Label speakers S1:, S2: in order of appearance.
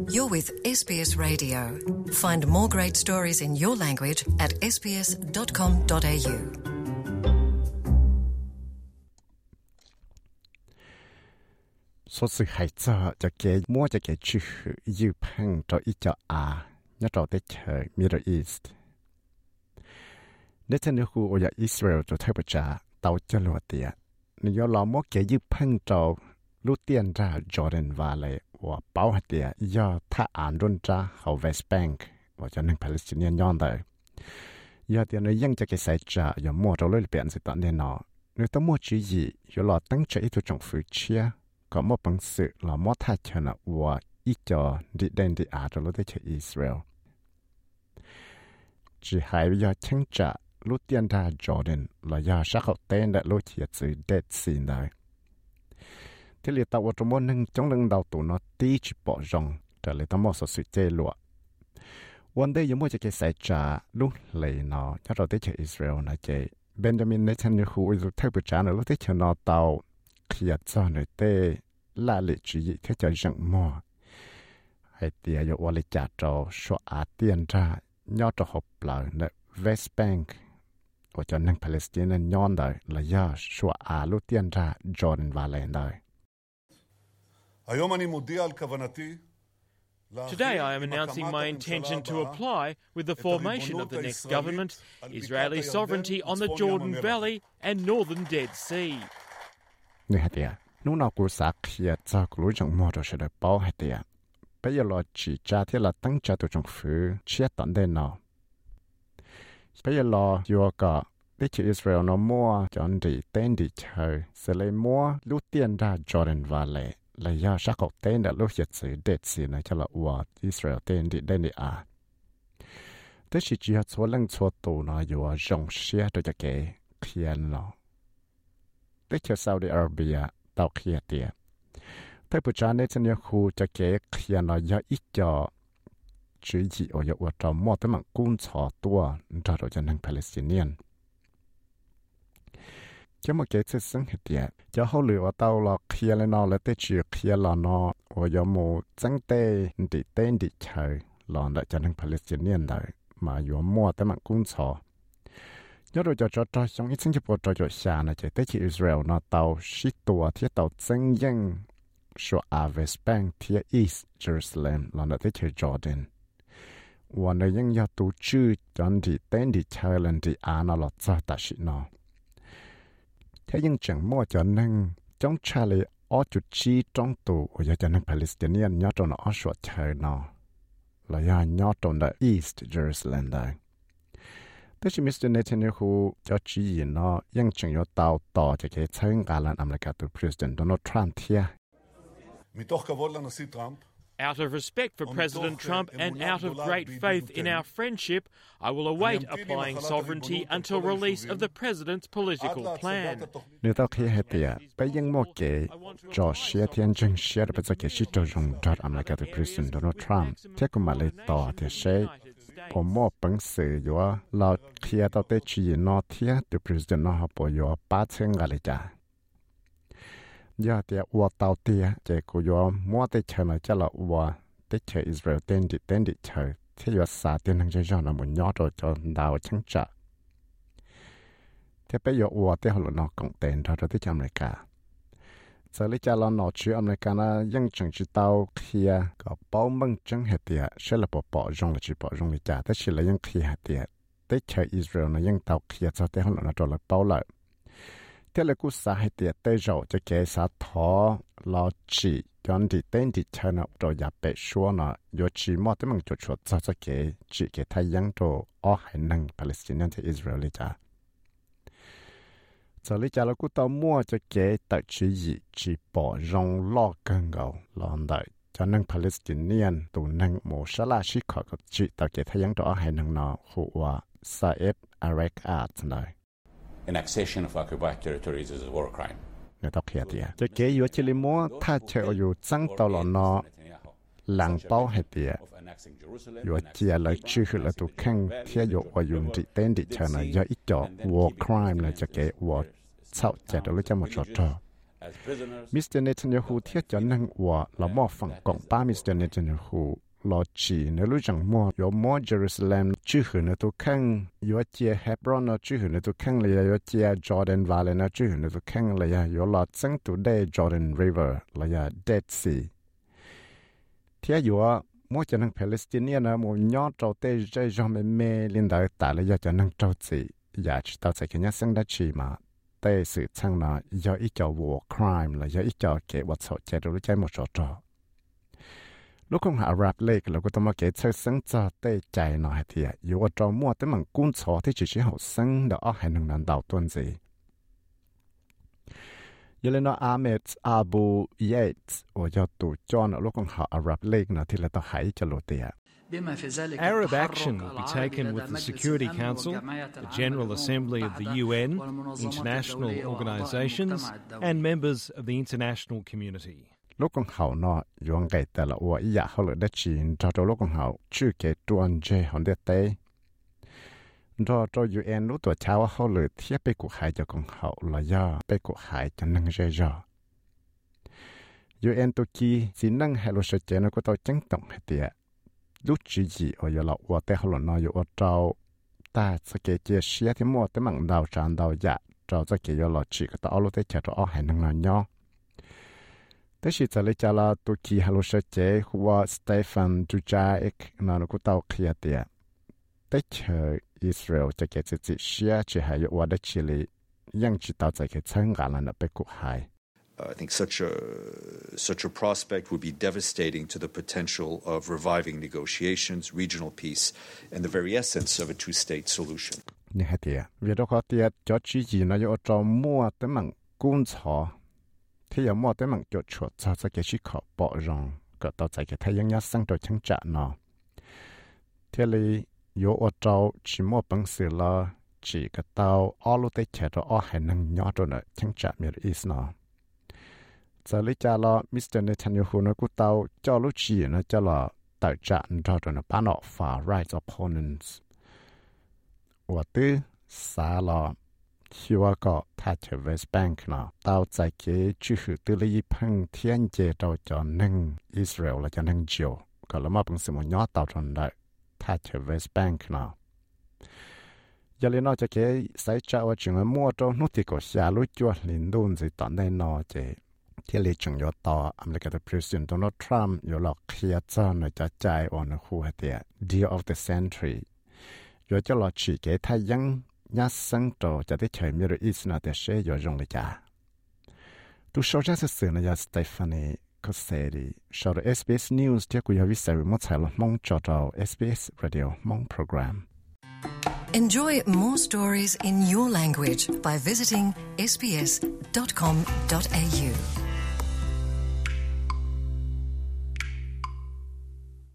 S1: You're with SBS Radio. Find more great stories in your language at sbs.com.au.
S2: Số sự hãy cho cái mua cho cái chữ dư phăng cho ít cho nhớ cho tới trời Middle East. Nếu trên nước khu ở Israel cho thấy bây giờ tàu cho lúa tiền, nếu lo mua cái dư phăng cho lúc tiền ra Jordan Valley và bảo hạt tiền do thả án run ra hậu West Bank và cho nên Palestinian nhon đời. Giờ tiền nàyยังcho cái sai trả giờ mua cho lối biển sự tận nên nó nếu tao mua chữ gì giờ lo tăng cho ít trong phụ chia có một bằng sự là một thay cho nó và ít cho đi đến đi cho lối tới Israel. Chỉ hai bây giờ chứng trả lúc tiền ra Jordan là do sắc hậu tên đã lối thiệt sự Dead Sea này. Thế li tao trong môn nâng trong nâng đầu tụ nó tí chỉ bỏ rong trở lại tao mua số sự chơi lụa. One day giống như cái sai trả lúc lấy nó cho rồi tới Israel này chơi Benjamin Netanyahu yêu thay bữa trả nó lúc tới cho nó tàu khi cho người tê là lệ chỉ gì thế cho rộng mò hay tiệt yêu qua lịch trả cho số tiền ra nhớ cho hộp lạiใน West Bank và cho nên Palestine nhon đời là do số lúc tiền ra Jordan Valley đời.
S3: Today I am announcing my intention to apply with the formation of the next government, Israeli sovereignty on the Jordan Valley and northern Dead Sea.
S2: Nè hả tiệt, lúc nào cũng xác hiện cho cái lối trong mò rồi sẽ được bảo hả tiệt. Bây giờ là chỉ trả thì là tăng trả từ trong phủ chia tận đây nào. Bây giờ là vừa cả để cho Israel nó mua chọn đi tên đi chơi sẽ lấy mua lúc tiền ra Jordan Valley. Là do sắc học tên đã lúc hiện sự Dead Sea này cho là Israel tên đi đây à. Thế chỉ hạt số lần số tù nó vừa rộng xe cho cái khiên nó. Thế cho Saudi Arabia tàu khiên tiệt. Thế bữa trà này trên khu cho cái khiên nó do ít cho chữ gì ở trong một cái mạng cung trò tua cho rồi cho nên Palestinian. Cho một cái sự sinh hoạt tiệt, cho hậu lửa tàu là kia lên nó là tới chiều kia là nó, và do một trắng tê đi tên đi chơi là để cho nên Palestinian đấy, mà do mua tới mạng cung trò. Nhớ rồi cho trong ít sinh hoạt cho xa này chỉ tới Israel nó tàu ship tua thiết tàu chân dân số West Bank thiết East Jerusalem là để tới Jordan. Và nơi những nhà tổ chức cho đi tên đi chơi lên đi nó là cho ta sĩ nó. Thế nhưng chẳng mua cho nên trong cha lệ ở chỗ chi trong tù ở cho nên Palestinian nhớ trong nó ở suốt trời nó là do nhớ trong the East Jerusalem đây. Thế thì Mr. Netanyahu cho chỉ gì nó nhưng chẳng có tàu tỏ cho cái chân cả lần America từ President Donald Trump thiệt.
S3: Out of respect for President Trump and out of great faith in our friendship, I will await applying sovereignty until release of the President's political plan.
S2: Nếu tao khi hết tiệt, bây giờ một cái cho xe thiên chân xe bây giờ cái sự cho dùng cho America từ President Donald Trump, thế cũng mà lấy tỏ thì sẽ có một bằng sự do là khi tao tới chỉ nó thiệt từ President nó học bộ do 8,000 cái trả. Giờ thì ở tàu tiệt chỉ có do mua tới chơi này cho là ở tới chơi Israel tên đi chơi thì giờ xả tiền hàng chơi nó muốn nhớ rồi cho đào chứng trả thì bây giờ ở tới họ nó cộng tiền rồi tới chơi America giờ lấy cho nó chữ America nó ยัง chẳng chỉ tàu kia có bảo mừng chứng hết tiệt sẽ là bỏ rong là chỉ bỏ rong để trả tới chỉ là ยัง kia hết tiệt tới chơi Israel nó ยัง tàu kia cho tới họ nó cho là bảo lại thế là cú xã hội tiệt tới rồi cho cái xã thọ lo chỉ chọn đi tên đi chơi nó rồi nhập bể xua nó rồi chỉ mua tới mình chuột cho cái chỉ cái thái dân rồi ở hải năng Palestinian thì Israeli cha giờ lấy cha là cú tao mua cho cái tại chỉ bỏ rong lo cân gạo lo đợi cho nên Palestinian tụ năng một số là chỉ có chỉ tại cái thái dân rồi ở hải năng nó hùa Saeb Erekat này.
S4: Annexation of occupied territories is a war crime.
S2: Người ta kia tiệt, cho cái yếu chỉ lấy mua thay cho yếu tăng tàu là nó làng bao hết tiệt, yếu chỉ là chưa là tụ khang theo yếu ở dùng trị tên đi chơi này do ít cho war crime là cho cái war sau chạy được cho một số trò. Mr. Netanyahu thiết cho năng của là mò phẳng cộng ba Mr. Netanyahu lo chỉ nếu lúc chẳng mò có mò Jerusalem chứ hử nữa tôi khăng có chia Hebron nó chứ hử nữa tôi khăng là có chia Jordan Valley nó chứ hử nữa tôi khăng là có lo chân tụ đây Jordan River là Dead Sea thiết có mò cho năng Palestinian nó một nhỏ trâu tê dây do mê liên đại tại là cho năng trâu gì giờ chỉ tao sẽ cái nhát sinh đã chỉ mà tê sự chăng nó do ít cho war crime là do ít cho kẻ vật sổ chạy rồi chạy một số trò lúc không hạ rap lake là có tao mà kể chơi sinh cho tê chạy nó hay thì dù ở trong mua tới bằng cuốn sổ thì chỉ học sinh đó hay năng làm đầu tuần gì giờ lên nó Ahmed Abu Yates ở cho tụ cho nó lúc không hạ rap lake nó thì là tao hãy cho lột tiền.
S5: Arab action will be taken with the Security Council, the General Assembly of the UN, international organizations, and members of the international community.
S2: Lúc con hậu nó dùng cái tờ là ủa ý họ lợi đất chín cho lúc con hậu chưa kể tuần dê hòn đất tây. Cho UN lúc tuổi cháu họ lợi thiết bê cuộc hại cho con hậu là do bê cuộc hại cho nâng dê do. UN tôi kỳ chỉ nâng hay luật sự chế nó có tao chứng tổng hay tiệt. Lúc chỉ gì ở giờ là ở đây họ nói ở trâu ta sẽ kể chia sẻ thì mua tới mảng đầu tràn đầu dạ trâu sẽ kể là chỉ có tao lúc tới chờ trâu hay năng nói nhau. Thế thì giờ lấy cho là tôi kỳ hà lúc sẽ chế của Stefan Dujarric nó cũng tao kia tiệt. Tới chờ Israel sẽ kể chỉ sẻ chỉ hay ở đây chỉ là yang chỉ tao sẽ kể chân cả là nó bị cuộc hại.
S6: I think such a prospect would be devastating to the potential of reviving negotiations, regional peace, and the very essence of a two-state solution.
S2: Như thế thì, vì đó có tiệt cho chỉ gì nó có cho mua tới mảng cung chó, thì giờ mua tới mảng cho chuột cho cái chỉ khó bỏ rong, cái tao chạy cái thấy những sinh đồ chứng trả nó. Thế là có cho chỉ mua bằng sự là chỉ cái tao ở lúc tới chờ đó hay năng nhỏ rồi nữa chứng trả miệt is nó. Giờ lấy cho là Mr. Netanyahu nó cũng tao cho lúc chỉ nó cho là tạo trạng cho nó bán họ far right opponents. Và thứ xa là khi mà có thay cho West Bank nó tao tại cái chữ hữu tư lý phăng thiên chế cho nâng Israel là cho nâng chiều. Còn là mà bằng sự một nhỏ tao trong đại thay cho West Bank nó. Giờ lấy nó cho cái xảy ra ở trường mua trong nút thì có xa lúc chua liên đôn gì tận đây nó chế. Thì lý chung yếu tỏ American President Donald Trump yếu lọc khía cho nó cho chạy ở nó khu hạt địa Deal of the Century. Yếu cho lọ chỉ kế thay dân nhá sinh trò cho tới trời miêu East nó để sẽ yếu rong lý cha. Tu sổ ra sự sự là Stephanie Cosseri. Sổ ra SBS News thì cũng yếu vi sài một chạy là mong cho SBS Radio mong program.
S1: Enjoy more stories in your language by visiting sbs.com.au.